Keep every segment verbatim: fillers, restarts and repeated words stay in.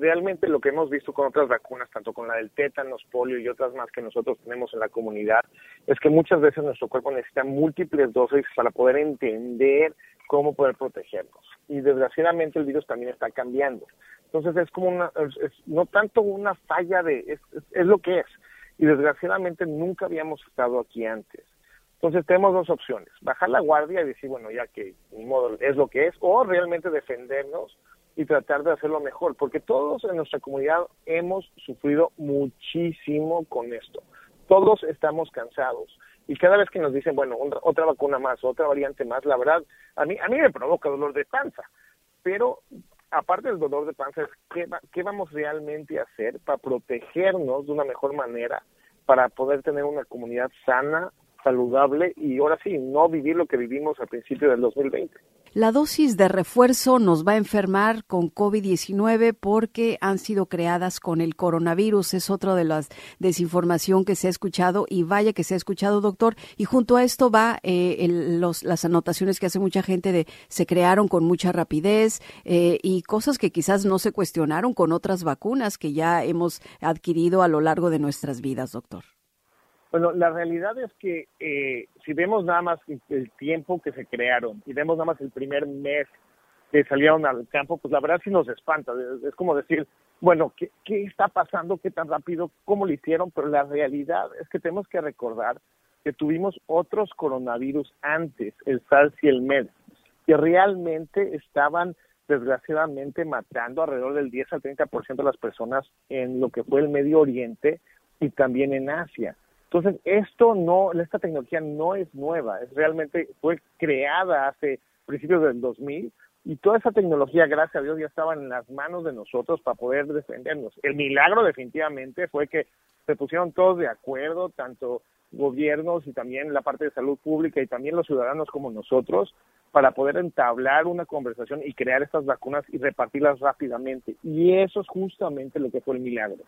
realmente lo que hemos visto con otras vacunas, tanto con la del tétanos, polio y otras más que nosotros tenemos en la comunidad, es que muchas veces nuestro cuerpo necesita múltiples dosis para poder entender cómo poder protegernos. Y desgraciadamente el virus también está cambiando. Entonces es como una, es, es no tanto una falla de, es, es, es lo que es. Y desgraciadamente nunca habíamos estado aquí antes. Entonces tenemos dos opciones, bajar la guardia y decir, bueno, ya que ni modo es lo que es, o realmente defendernos y tratar de hacerlo mejor, porque todos en nuestra comunidad hemos sufrido muchísimo con esto. Todos estamos cansados. Y cada vez que nos dicen, bueno, un, otra vacuna más, otra variante más, la verdad, a mí a mí me provoca dolor de panza. Pero aparte del dolor de panza, es ¿qué, va, qué vamos realmente a hacer para protegernos de una mejor manera, para poder tener una comunidad sana, saludable y ahora sí, no vivir lo que vivimos al principio del dos mil veinte? La dosis de refuerzo nos va a enfermar con COVID diecinueve porque han sido creadas con el coronavirus. Es otra de las desinformación que se ha escuchado y vaya que se ha escuchado, doctor. Y junto a esto va eh, el, los, las anotaciones que hace mucha gente de se crearon con mucha rapidez eh, y cosas que quizás no se cuestionaron con otras vacunas que ya hemos adquirido a lo largo de nuestras vidas, doctor. Bueno, la realidad es que eh, si vemos nada más el tiempo que se crearon y vemos nada más el primer mes que salieron al campo, pues la verdad sí nos espanta. Es, es como decir, bueno, ¿qué, ¿qué está pasando? ¿Qué tan rápido? ¿Cómo lo hicieron? Pero la realidad es que tenemos que recordar que tuvimos otros coronavirus antes, el SARS y el MERS, que realmente estaban desgraciadamente matando alrededor del diez al treinta por ciento de las personas en lo que fue el Medio Oriente y también en Asia. Entonces, esto no, esta tecnología no es nueva, es realmente fue creada hace principios del dos mil y toda esa tecnología, gracias a Dios, ya estaba en las manos de nosotros para poder defendernos. El milagro definitivamente fue que se pusieron todos de acuerdo, tanto gobiernos y también la parte de salud pública y también los ciudadanos como nosotros, para poder entablar una conversación y crear estas vacunas y repartirlas rápidamente. Y eso es justamente lo que fue el milagro.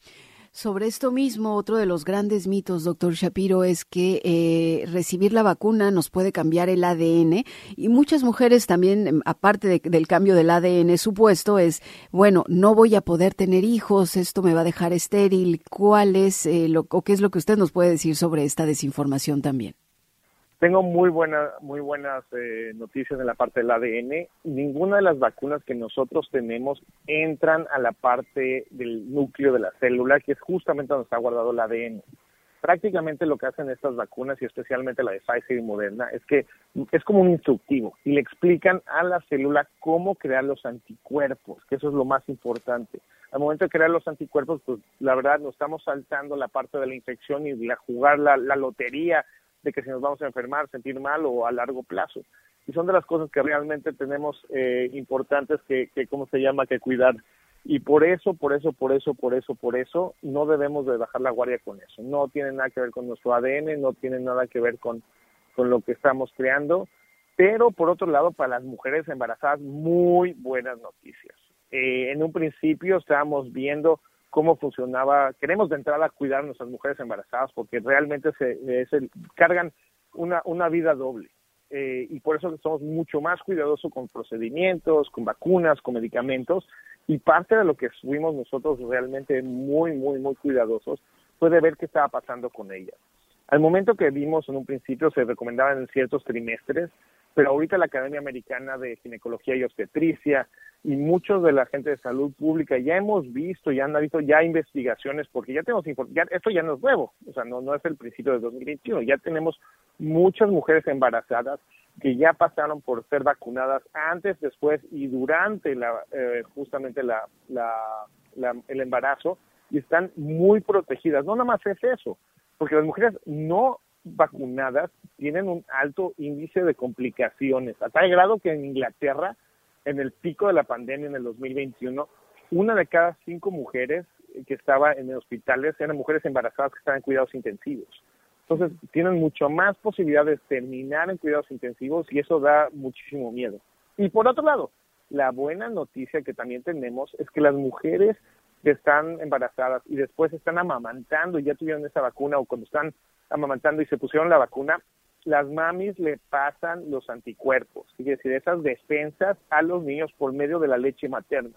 Sobre esto mismo, otro de los grandes mitos, doctor Shapiro, es que eh, recibir la vacuna nos puede cambiar el A D N y muchas mujeres también, aparte de, del cambio del A D N supuesto, es, bueno, no voy a poder tener hijos, esto me va a dejar estéril. ¿Cuál es eh, lo, o qué es lo que usted nos puede decir sobre esta desinformación también? Tengo muy buena, muy buenas eh, noticias en la parte del A D N. Ninguna de las vacunas que nosotros tenemos entran a la parte del núcleo de la célula, que es justamente donde está guardado el A D N. Prácticamente lo que hacen estas vacunas, y especialmente la de Pfizer y Moderna, es que es como un instructivo y le explican a la célula cómo crear los anticuerpos, que eso es lo más importante. Al momento de crear los anticuerpos, pues la verdad nos estamos saltando la parte de la infección y la jugar la, la lotería de que si nos vamos a enfermar, sentir mal o a largo plazo. Y son de las cosas que realmente tenemos eh, importantes que, que, ¿cómo se llama?, que cuidar. Y por eso, por eso, por eso, por eso, por eso, no debemos de bajar la guardia con eso. No tiene nada que ver con nuestro A D N, no tiene nada que ver con, con lo que estamos creando. Pero, por otro lado, para las mujeres embarazadas, muy buenas noticias. Eh, en un principio estábamos viendo cómo funcionaba, queremos de entrada cuidar a nuestras mujeres embarazadas porque realmente se, se cargan una, una vida doble eh, y por eso somos mucho más cuidadosos con procedimientos, con vacunas, con medicamentos y parte de lo que fuimos nosotros realmente muy, muy, muy cuidadosos fue de ver qué estaba pasando con ellas. Al momento que vimos en un principio se recomendaban en ciertos trimestres, pero ahorita la Academia Americana de Ginecología y Obstetricia y muchos de la gente de salud pública ya hemos visto, ya han habido ya investigaciones, porque ya tenemos, ya, esto ya no es nuevo, o sea, no, no es el principio de dos mil veintiuno, ya tenemos muchas mujeres embarazadas que ya pasaron por ser vacunadas antes, después y durante la, eh, justamente la, la, la, el embarazo y están muy protegidas. No nada más es eso, porque las mujeres no vacunadas tienen un alto índice de complicaciones, a tal grado que en Inglaterra, en el pico de la pandemia en el dos mil veintiuno, una de cada cinco mujeres que estaba en hospitales eran mujeres embarazadas que estaban en cuidados intensivos. Entonces, tienen mucho más posibilidad de terminar en cuidados intensivos y eso da muchísimo miedo. Y por otro lado, la buena noticia que también tenemos es que las mujeres que están embarazadas y después están amamantando y ya tuvieron esa vacuna o cuando están amamantando y se pusieron la vacuna, las mamis le pasan los anticuerpos, es decir, esas defensas a los niños por medio de la leche materna.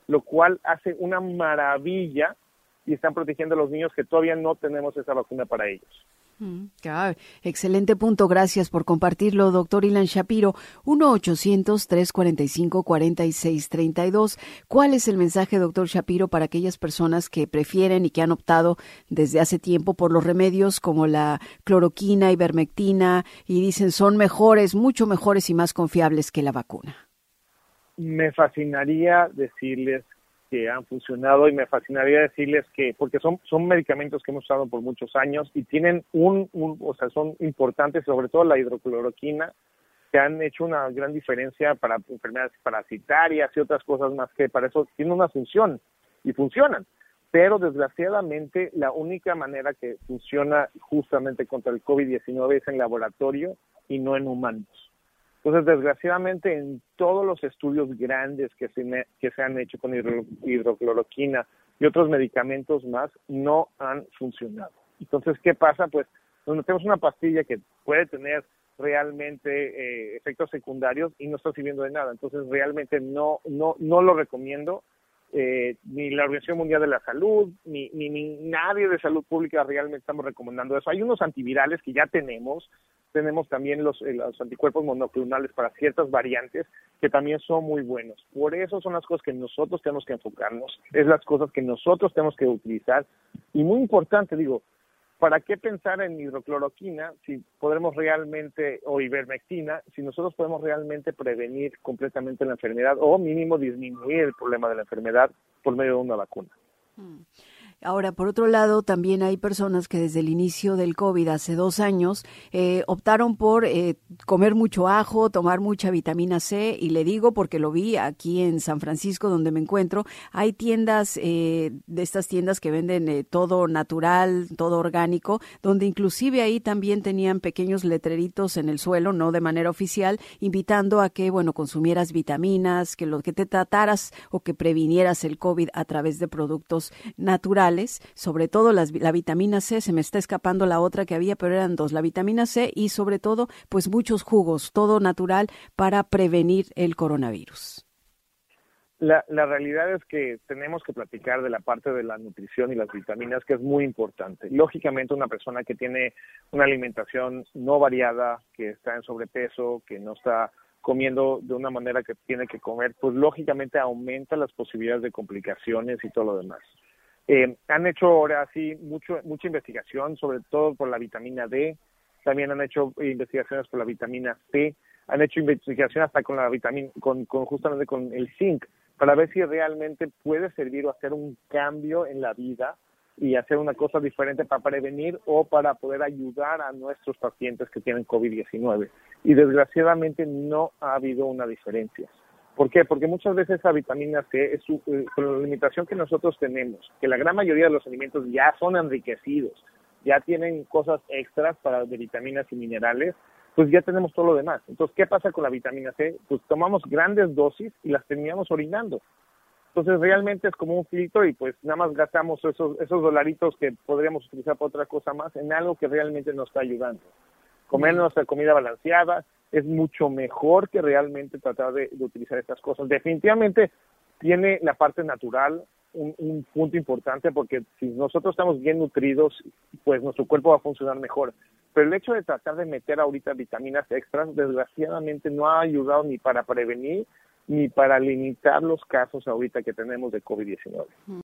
lo cual hace una maravilla y están protegiendo a los niños que todavía no tenemos esa vacuna para ellos. Mm, claro. Excelente punto, gracias por compartirlo, doctor Ilan Shapiro. uno ochocientos, tres cuarenta y cinco, cuarenta y seis treinta y dos. ¿Cuál es el mensaje, doctor Shapiro, para aquellas personas que prefieren y que han optado desde hace tiempo por los remedios como la cloroquina, ivermectina, y dicen son mejores, mucho mejores y más confiables que la vacuna? Me fascinaría decirles que han funcionado y me fascinaría decirles que, porque son son medicamentos que hemos usado por muchos años y tienen un, un o sea, son importantes, sobre todo la hidrocloroquina, que han hecho una gran diferencia para enfermedades parasitarias y otras cosas más, que para eso tienen una función y funcionan. Pero desgraciadamente la única manera que funciona justamente contra el COVID diecinueve es en laboratorio y no en humanos. Entonces, desgraciadamente, en todos los estudios grandes que se, me, que se han hecho con hidro, hidrocloroquina y otros medicamentos más, no han funcionado. Entonces, ¿qué pasa? Pues, nos metemos una pastilla que puede tener realmente eh, efectos secundarios y no está sirviendo de nada. Entonces, realmente no no no lo recomiendo. Eh, ni la Organización Mundial de la Salud, ni, ni, ni nadie de salud pública realmente estamos recomendando eso. Hay unos antivirales que ya tenemos, tenemos también los, eh, los anticuerpos monoclonales para ciertas variantes que también son muy buenos. Por eso son las cosas que nosotros tenemos que enfocarnos, es las cosas que nosotros tenemos que utilizar. Y muy importante, digo, ¿para qué pensar en hidrocloroquina si podremos realmente, o ivermectina, si nosotros podemos realmente prevenir completamente la enfermedad o mínimo disminuir el problema de la enfermedad por medio de una vacuna? Hmm. Ahora, por otro lado, también hay personas que desde el inicio del COVID, hace dos años, eh, optaron por eh, comer mucho ajo, tomar mucha vitamina C, y le digo porque lo vi aquí en San Francisco, donde me encuentro. Hay tiendas, eh, de estas tiendas que venden eh, todo natural, todo orgánico, donde inclusive ahí también tenían pequeños letreritos en el suelo, no de manera oficial, invitando a que, bueno, consumieras vitaminas, que lo que te trataras o que previnieras el COVID a través de productos naturales. Sobre todo las, la vitamina C, se me está escapando la otra que había, pero eran dos, la vitamina C y sobre todo, pues muchos jugos, todo natural para prevenir el coronavirus. La, la realidad es que tenemos que platicar de la parte de la nutrición y las vitaminas, que es muy importante. Lógicamente, una persona que tiene una alimentación no variada, que está en sobrepeso, que no está comiendo de una manera que tiene que comer, pues lógicamente aumenta las posibilidades de complicaciones y todo lo demás. Eh, han hecho ahora sí mucho, mucha investigación, sobre todo por la vitamina D, también han hecho investigaciones por la vitamina C, han hecho investigación hasta con la vitamina, con, con justamente con el zinc, para ver si realmente puede servir o hacer un cambio en la vida y hacer una cosa diferente para prevenir o para poder ayudar a nuestros pacientes que tienen COVID diecinueve. Y desgraciadamente no ha habido una diferencia. ¿Por qué? Porque muchas veces esa vitamina C, es su, eh, con la limitación que nosotros tenemos, que la gran mayoría de los alimentos ya son enriquecidos, ya tienen cosas extras para de vitaminas y minerales, pues ya tenemos todo lo demás. Entonces, ¿qué pasa con la vitamina C? Pues tomamos grandes dosis y las terminamos orinando. Entonces, realmente es como un filtro y pues nada más gastamos esos, esos dolaritos que podríamos utilizar para otra cosa más en algo que realmente nos está ayudando. Comer nuestra comida balanceada es mucho mejor que realmente tratar de, de utilizar estas cosas. Definitivamente tiene la parte natural un, un punto importante, porque si nosotros estamos bien nutridos, pues nuestro cuerpo va a funcionar mejor. Pero el hecho de tratar de meter ahorita vitaminas extras, desgraciadamente no ha ayudado ni para prevenir ni para limitar los casos ahorita que tenemos de COVID diecinueve.